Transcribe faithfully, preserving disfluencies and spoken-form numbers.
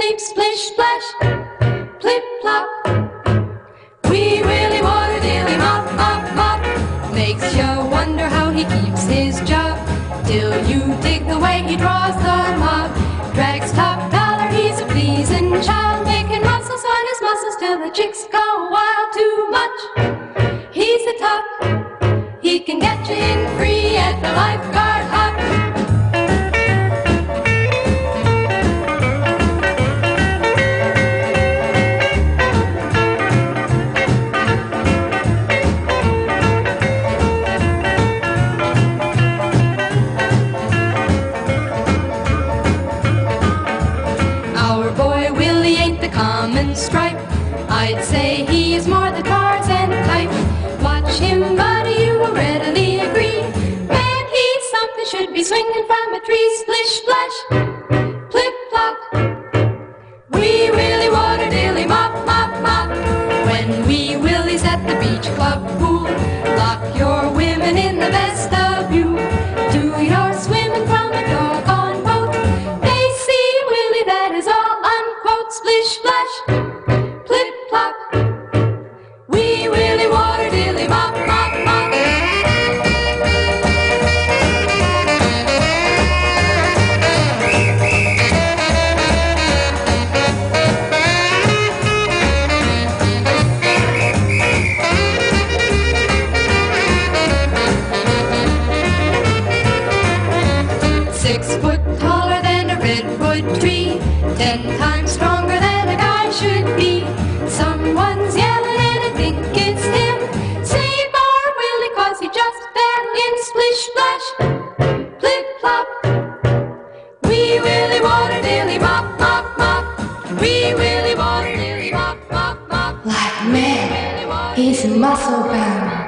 Big splish splash, plip plop. Wee Willie Water Dilly Mop, mop, mop. Makes you wonder how he keeps his job, till you dig the way he draws the mop. Drags top dollar, he's a pleasing child, making muscles on his muscles till the chicks go wild. Too much, he's the top. He can get you in free at the lifeguard hop. Our boy Willie ain't the common stripe. I'd say he's more the Tarzan type. Watch him, buddy, you will readily agree. Man, he's something, should be swinging from a tree. Splish, splash, plip, plop. Wee Willie Water Dilly Mop, mop, mop. When Wee Willie's at the beach club pool, lock your women in the vestibule. Do your swimming from a doggone boat. They see Willie, that is all, unquote. Splish, splash, plip, plop. Wee Willie Water Dilly Mop, mop, mop. Six foot taller than a redwood tree, ten times stronger than a guy should be. Someone's yelling and I think it's him. Save our Willie, cause he just fell in. Splish, splash, plip, plop. Wee Willie Water Dilly Mop, mop, mop. Wee Willie Water Dilly Mop, mop, mop. Like man, he's muscle bound.